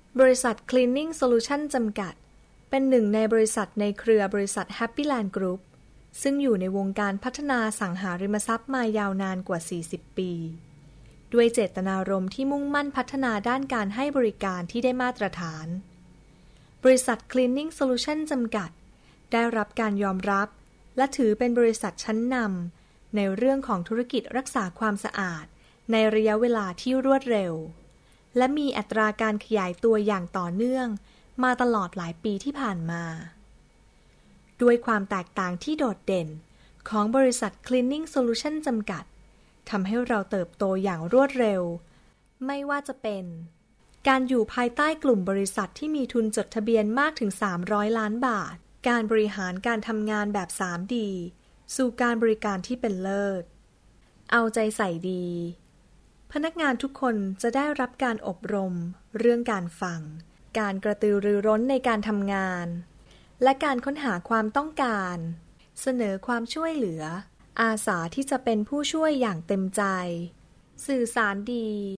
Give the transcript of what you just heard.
บริษัท Cleaning Solution จำกัดเป็นหนึ่งในบริษัทในเครือบริษัท Happyland Group ซึ่งอยู่ในวงการพัฒนาอสังหาริมทรัพย์มายาวนานกว่า 40 ปี ด้วยเจตนารมณ์ที่มุ่งมั่นพัฒนาด้านการให้บริการที่ได้มาตรฐานบริษัท Cleaning Solution จำกัดได้รับการยอมรับและถือเป็นบริษัทชั้นนำในเรื่องของธุรกิจรักษาความสะอาดในระยะเวลาที่รวดเร็วและมีอัตราการขยายตัวอย่างต่อเนื่องมาตลอดหลายปีที่ผ่านมาด้วยความแตกต่างที่โดดเด่นของบริษัท Cleaning Solution จำกัดทำให้เราเติบโตอย่างรวดเร็วไม่ว่าจะเป็นการอยู่ภายใต้กลุ่มบริษัทที่มีทุนจดทะเบียนมากถึง300 ล้านบาทการบริหารการทำงานแบบ 3D สู่การบริการที่เป็นเลิศเอาใจใส่ดีพนักงานทุกคนจะได้รับการอบรมเรื่องการฟังการกระตือรือร้นในการทำงานและการค้นหาความต้องการเสนอความช่วยเหลืออาสาที่จะเป็นผู้ช่วยอย่างเต็มใจสื่อสารดี